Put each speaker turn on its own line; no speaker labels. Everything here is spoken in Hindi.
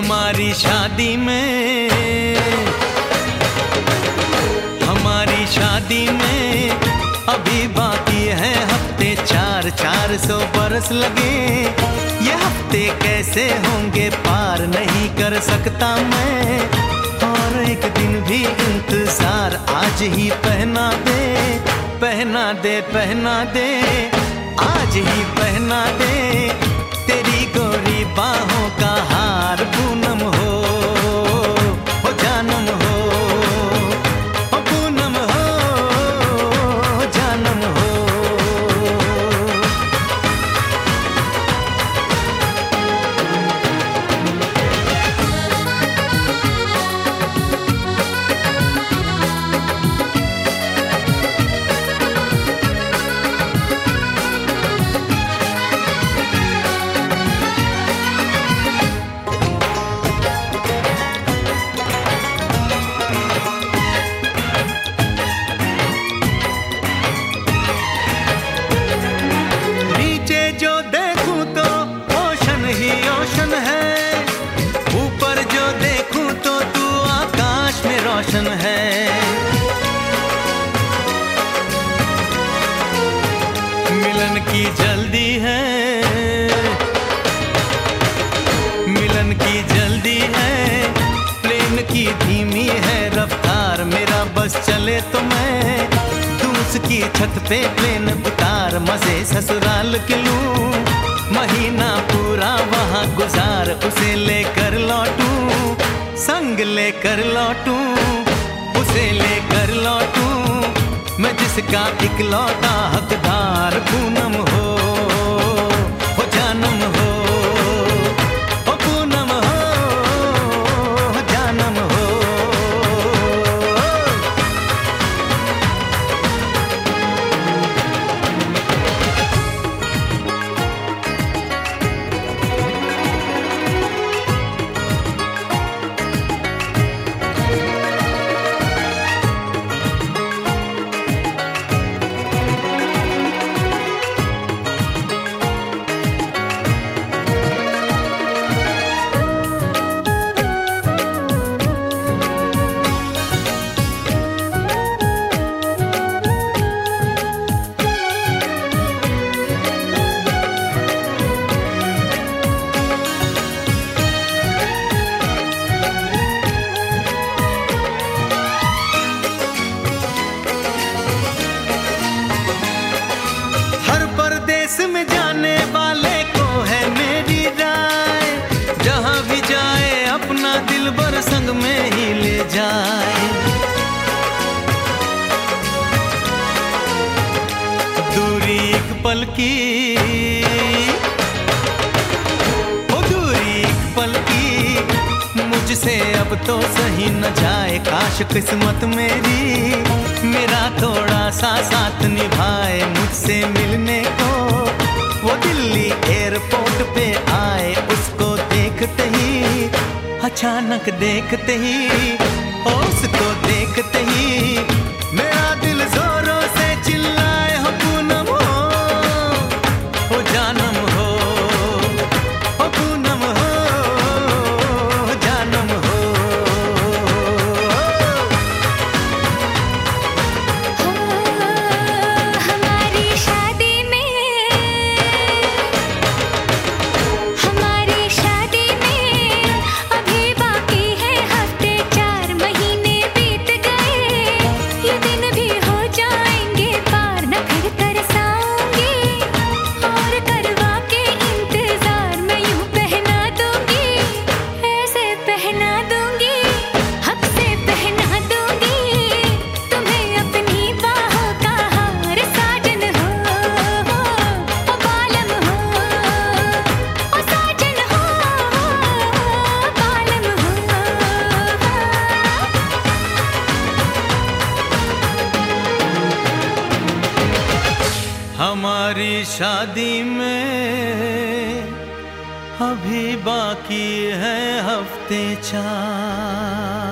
हमारी शादी में, हमारी शादी में अभी बाकी है हफ्ते 400 बरस लगे। ये हफ्ते कैसे होंगे पार नहीं कर सकता मैं, और एक दिन भी इंतजार आज ही पहना दे, पहना दे, पहना दे, आज ही पहना दे। तेरी गोरी बाहों का हार पूनम हो जानम हो, पूनम हो जानम हो। है मिलन की जल्दी है, मिलन की जल्दी है, प्लेन की धीमी है रफ्तार। मेरा बस चले तो मैं दूं उसकी छत पे प्लेन उतार, मजे ससुराल के लूं, महीना पूरा वहाँ गुजार। उसे लेकर लौटूं, संग लेकर लौटूं, उसे लेकर लौटूं मैं जिसका इकलौता हकदार। पूनम हो जानम हो, पूनम हो जानम हो। में जाने वाले को है मेरी राय, जहां भी जाए अपना दिलबर संग में ही ले जाए। दूरी एक पल की, ओ दूरी एक पल की, मुझसे अब तो सही न जाए। काश किस्मत मेरी मेरा थोड़ा सा साथ निभाए, मुझसे मिलने को वो दिल्ली एयरपोर्ट पे आए। उसको देखते ही, अचानक देखते ही, उसको देखते ही मेरा दिल जोरों से चिल्लाए हो पूनम हो जानम हो, पूनम हो जानम हो। हमारी शादी में अभी बाकी है हफ्ते 4।